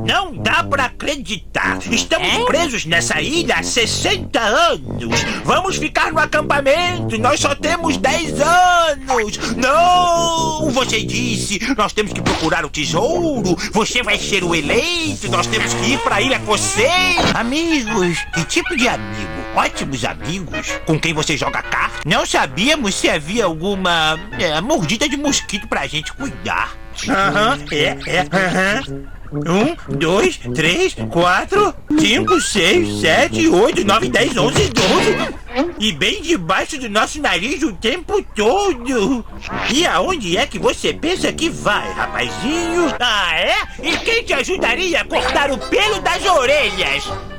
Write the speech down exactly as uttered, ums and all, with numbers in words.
Não dá pra acreditar. Estamos é? presos nessa ilha há sessenta anos. Vamos ficar no acampamento. Nós só temos dez anos. Não! Você disse, nós temos que procurar o tesouro. Você vai ser o eleito. Nós temos que ir pra ilha com você. Amigos? Que tipo de amigo? Ótimos amigos? Com quem você joga carta? Não sabíamos se havia alguma é, mordida de mosquito pra gente cuidar. Aham, uhum, é, é, aham. Uhum. Um, dois, três, quatro, cinco, seis, sete, oito, nove, dez, onze, doze. E bem debaixo do nosso nariz o tempo todo. E aonde é que você pensa que vai, rapazinho? Ah, é? E quem te ajudaria a cortar o pelo das orelhas?